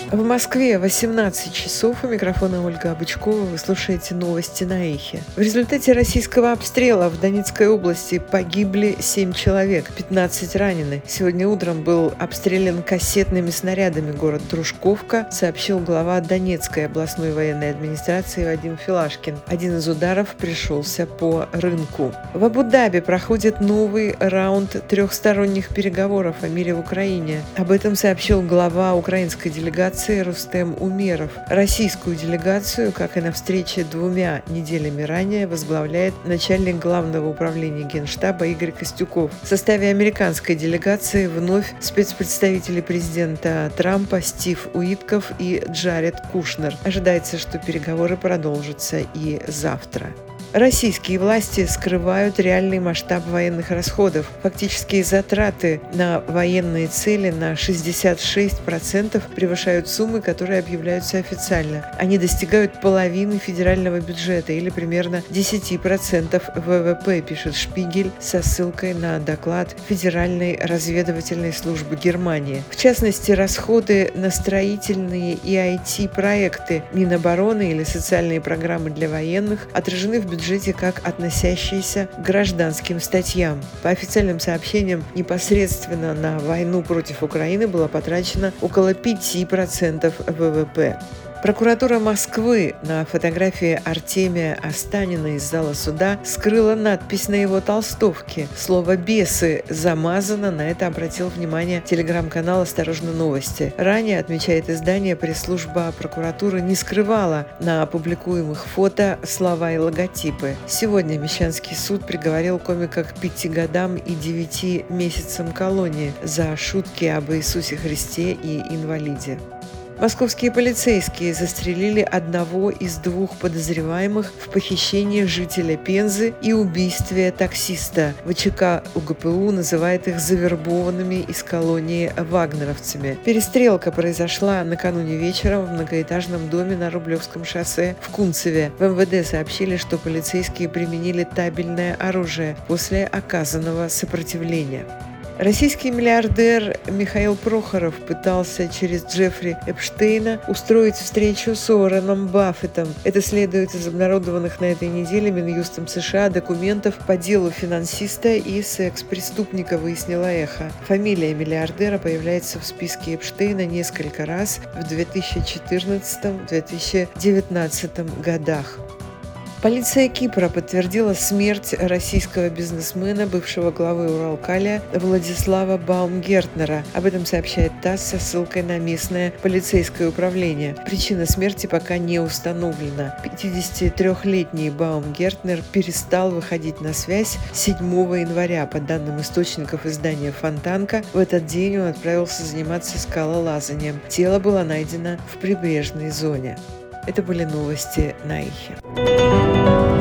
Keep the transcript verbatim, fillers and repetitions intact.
В Москве восемнадцать часов. У микрофона Ольга Бычкова. Вы слушаете новости на Эхе. В результате российского обстрела в Донецкой области погибли семь человек, пятнадцать ранены. Сегодня утром был обстрелян кассетными снарядами город Дружковка, сообщил глава Донецкой областной военной администрации Вадим Филашкин. Один из ударов пришелся по рынку. В Абу-Даби проходит новый раунд трехсторонних переговоров о мире в Украине. Об этом сообщил глава украинской делегации Рустем Умеров. Российскую делегацию, как и на встрече двумя неделями ранее, возглавляет начальник главного управления Генштаба Игорь Костюков. В составе американской делегации вновь спецпредставители президента Трампа Стив Уитков и Джаред Кушнер. Ожидается, что переговоры продолжатся и завтра. Российские власти скрывают реальный масштаб военных расходов. Фактические затраты на военные цели на шестьдесят шесть процентов превышают суммы, которые объявляются официально. Они достигают половины федерального бюджета или примерно десять процентов вэ вэ пэ, пишет Шпигель со ссылкой на доклад Федеральной разведывательной службы Германии. В частности, расходы на строительные и ай ти-проекты Минобороны или социальные программы для военных отражены в бюджете бюджете как относящиеся к гражданским статьям. По официальным сообщениям, непосредственно на войну против Украины было потрачено около пяти процентов вэ вэ пэ. Прокуратура Москвы на фотографии Артемия Останина из зала суда скрыла надпись на его толстовке. Слово «бесы» замазано, на это обратил внимание телеграм-канал «Осторожно, новости». Ранее, отмечает издание, пресс-служба прокуратуры не скрывала на опубликуемых фото слова и логотипы. Сегодня Мещанский суд приговорил комика к пяти годам и девяти месяцам колонии за шутки об Иисусе Христе и инвалиде. Московские полицейские застрелили одного из двух подозреваемых в похищении жителя Пензы и убийстве таксиста. вэ че ка у гэ пэ у называет их завербованными из колонии вагнеровцами. Перестрелка произошла накануне вечером в многоэтажном доме на Рублевском шоссе в Кунцеве. В эм вэ дэ сообщили, что полицейские применили табельное оружие после оказанного сопротивления. Российский миллиардер Михаил Прохоров пытался через Джеффри Эпштейна устроить встречу с Уорреном Баффетом. Это следует из обнародованных на этой неделе Минюстом США документов по делу финансиста и секс-преступника, выяснила Эхо. Фамилия миллиардера появляется в списке Эпштейна несколько раз в две тысячи четырнадцатом — две тысячи девятнадцатом годах. Полиция Кипра подтвердила смерть российского бизнесмена, бывшего главы Уралкалия Владислава Баумгертнера. Об этом сообщает ТАСС со ссылкой на местное полицейское управление. Причина смерти пока не установлена. пятидесятитрёхлетний Баумгертнер перестал выходить на связь седьмого января. По данным источников издания «Фонтанка», в этот день он отправился заниматься скалолазанием. Тело было найдено в прибрежной зоне. Это были новости на Эхе.